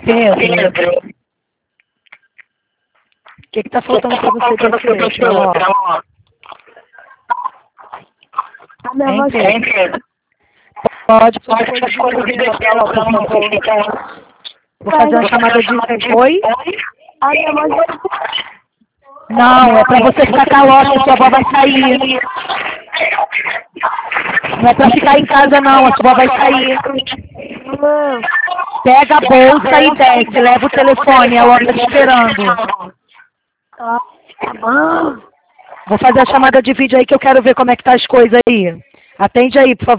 Pedro, o que tá faltando pra você descer, ó? Hein, Pedro? Pode corrigir a tela, por favor. Vou fazer uma chamada de... Oi? Não, é pra você ficar calota, sua avó vai sair. Não é pra ficar em casa não, a sua avó vai sair. Pega a bolsa e desce, leva o telefone, a outra tá te esperando. Tá bom. Vou fazer a chamada de vídeo aí que eu quero ver como é que tá as coisas aí. Atende aí, por favor.